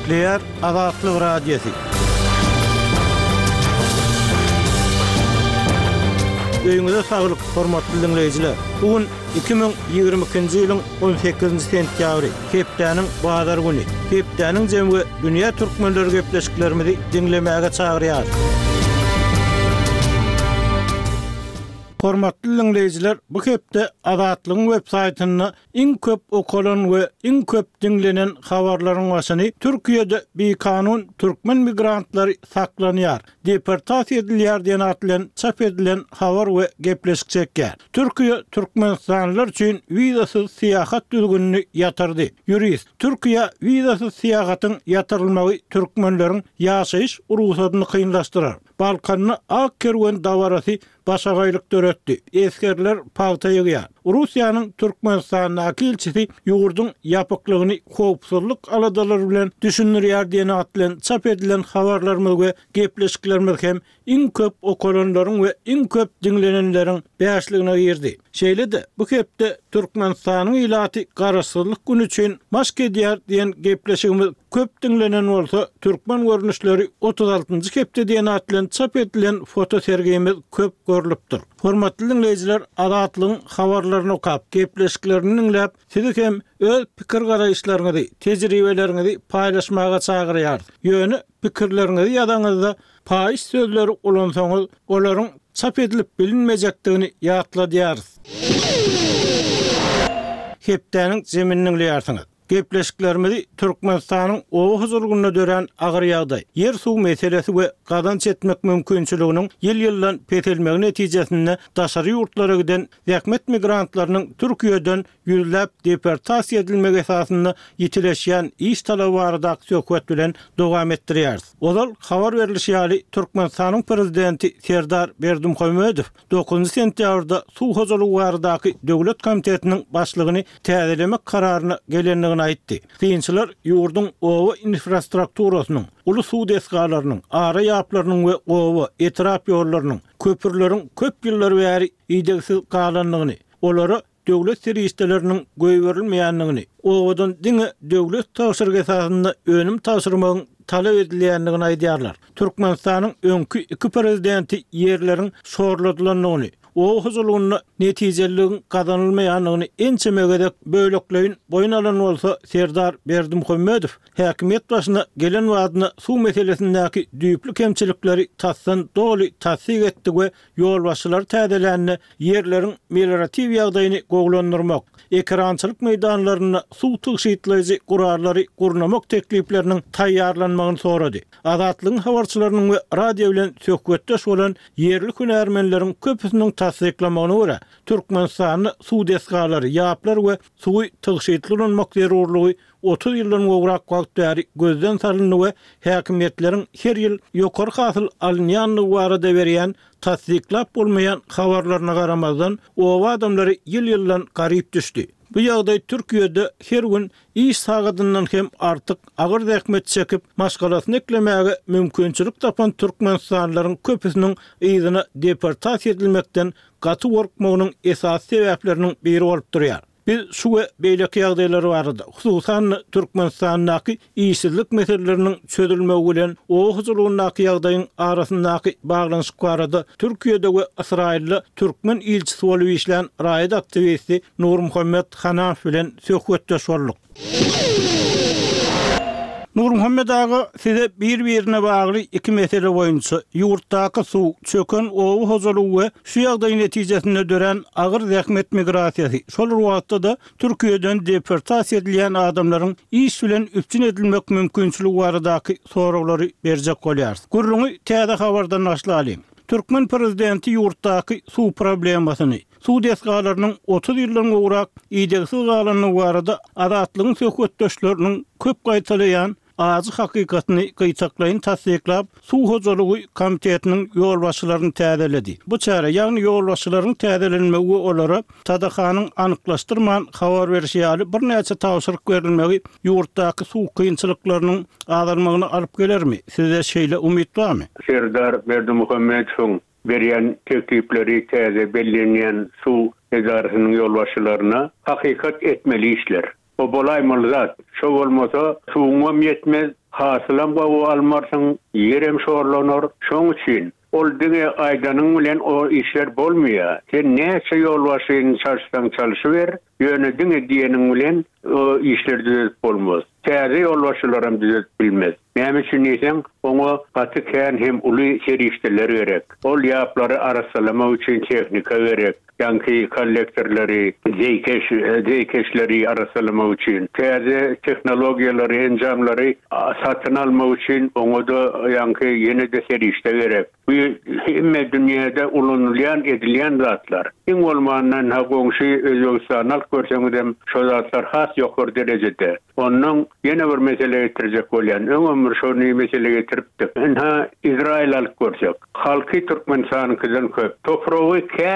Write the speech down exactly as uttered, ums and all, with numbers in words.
Nükleer Azatlyk Radiosu. Öýüňize saglyk, hormatly dinleýijiler. Bugün iki bin ýygrimi ikinji ýylyň on sekizinji sentýabry, Hepdeniň bazar güni. Hepdeniň jemgy dünýä türkmenleri gepleşiklerimizi dinlemäge çagyrýar. Hormatly dinleýijiler, bu hepde Azatlygyň web saýtyna iň köp okulan we iň köp dinlenen habarlaryň başyny Türkiýede bekanun türkmen migrantlary saklanýar, deportasiýa edilýär diýen atlan çap edilen habar we gepleşik çekýär. Türkiýe türkmenstanlylar üçin wizasyz syýahat düzgünini ýatyrdy. Jurist, Türkiýe wizasyz syýahatyň ýatyrylmagy türkmenleriň ýaşaýyş urusatını kynlaşdyrar. Balkanyny ak kerwen dawarasy başagaýlyk döretdi. Eskerler pagta ýygýar. Russiýanyň Türkmenistanyň elçisi ýurduň ýapyklygyny howpsuzlyk aladalary bilen düşünýär diýen atlan çap edilen habarlarymyz we gepleşiklerimiz hem iň köp okulanlaryň we iň köp dinlenenleriň bäşligine girdi. Şeýle-de bu hepde Türkmenistanyň ilaty garaşsyzlyk güni üçin mask edýär diýen gepleşigimiz köp dinlenen bolsa, türkmen görnüşleri otuz altynjy hepde diýen atlan çap edilen foto sergimiz köp görülipdir. Hormatly dinleýijiler, Azatlygyň habarlaryny okap, gepleşiklerini dinläp, sizi hem öz pikir garaýşlaryňyzy, tejribeleriňizi paýlaşmaga çagyrýar. Ýöne pikirleriňizi ýadaňyzda paýyş sözleri ulansaňyz, olaryň çap edilip bilinmejekdigini ýatladýarys. Hepdeniň zeminiň ýartyňy. Gepleşiklerimizi Türkmenistanyň owa huzurlygyna dören agyr ýagdaý, yer suw meselesi we gadan çetmek mümkinçiliginiň ýyl-ýyldan petelmegi netijesinde daşary ýurtlara giden ýakmet migrantlarynyň Türkiýeden ýüzläp deportasiýa edilmegi esasynda ýitileşýän iş talaby barada söhbet bilen dowam etdirýär. Ozal habar berilýär, Türkmenistanyň prezidenti Serdar Berdimuhammedow dokuzynjy sentýabrda suw huzurlygy baradaky döwlet komitetiniň başlygyny täzelemek kararyna gelendigini aýtdy. Kynçylar ýurdun owa infrastrukturasynyň, uly suw desgalarynyň, ara ýaplarynyň we owa etrap ýollarynyň, köpürleriň köp ýyllar bäri ýygdygysiz galanlygyny, olara döwlet serýisleriniň göýberilmeýänligini, owadan diňe döwlet taşyrgy esasynda önüm taşyrmagyň talap edilýändigini aýdýarlar. Türkmenistanyň öňkü iki prezidenti ýerleriň şorladylanlygyny, o huzurluğuna netijeliğin kazanılmayanlığını ençemegedek bölükleyin boyun alan olsa Serdar Berdimuhammedow häkimet başına gelen wagtyna suw meselesindäki düýpli kemçilikleri tassan doli tassyk etdi we ýolbaşçylar täzelänne ýerleriň meliorativ ýagdaýyny goglandyrmak, ekrançylyk meýdanlaryna suw tyşytlaýjy gurarlary gurnamak teklipleriniň taýýarlanmagyny sorady. Azatlygyň habarçylarynyň we radio bilen söhbetdeş bolan ýerli hünärmenleriň köpüsiniň tasdiklamagyna görä, Türkmenistanyň suw desgalary, ýaplar we suwy tyşytlanmak zerurlygy otuz ýyldan gowrak wagt bäri gözden salyndy we häkimetleriň her ýyl ýokary hasyl alynýanlygy barada berýän tasdiklap bolmaýan habarlaryna garamazdan o adamlary ýyl-ýyldan garyp düşdi. Bu ýagdaý Türkiýede her gün iş sagatyndan hem artyk agyr zähmet çekip maşgalasyny eklemäge mümkinçilik tapan türkmenstanlylaryň köpüsiniň ýygyna deportasiýa edilmekden gaty gorkmagynyň esas sebäpleriniň biri bolup durýar. Biz şu we beýleki ýagdaýlary barada, hususan Türkmenistanyň işsizlik meseleleriniň çözülmegi bilen o huzurlygynyň ýagdaýyň arasyndaky baglanyşyk barada Türkiýede we Israilde türkmen ilçisi bolup işlän raýat aktivisti Nurmuhammed Hanaf bilen söhbetdeş boldyk. Nurmuhammed aga size bir-birine bagly iki mesele boýunça ýurtdaky suw, çöken owa huzurlygy we şu ýagdaý netijesinde dören agyr zähmet migrasiýasy, şol wagtda da Türkiýeden deportasiýa edilýän adamlaryň iş bilen üpçün edilmek mümkinçiligi baradaky soraglary berjek bolýar. Gurruňy täze habardan başlaýarym. Türkmen prezidenti ýurtdaky suw problemasyny, suw desgalarynyň otuz ýyldan gowrak ýygdygysiz galanlygy barada Azatlygyň söhbetdeşleriniň köp gaýtalaýan azy hakykatyny gyýtaklaýyn tasdiklap, suw huzurlygy komitetiniň ýolbaşçylaryny täzeledi. Bu çäre, ýagny ýolbaşçylaryň täzelenmegi olara tadahanyň anyklaşdyrman habar berýär, bir näçe tawşyryk berilmegi ýurtdaky suw kynçylyklarynyň azalmagyna alyp gelermi? Size şeýle umyt barmy? Serdar Berdimuhammedow berýän teklipleri täze bellenýän suw edarynyň ýolbaşçylaryna hakykat etmeli işler. o bolaymaly zat. Şo bolmasa suwum yetmez, hasylam gowy almarsyň, ýerem şorlanor. Şoň üçin ol diňe aýdanyň bilen o işler bolmaýar. Sen näçe ýol başyny çalışsaň çalışyber, ýöne diňe diýeniň bilen o işler düzelt bolmaz. Täze ýol başylarym düzelt bilmez. Näme üçin diýsem, oňa gaty kän hem uly serişdeler gerek. Ol ýaplary arasylama üçin tehnika gerek. Ýa-ni kollektorlary, zeýkeş, zeýkeşleri arasylama üçin, täze tehnologiýalary, enjamlary satyn alma üçin oňa da ýa-ni ýene-de serişde gerek. Bu hemme dünýäde ulanylýan, edilýän zatlar. Iň bolmandan ha goňşy Özbekistan alk görseňizem şo zatlar has ýokary derejede. Onuň ýene bir mesele getirjek bolýan, öňe şonu mesele getiripdi. Ha Izrail alk görsek, halky Türkmenistanyň köp. Topragy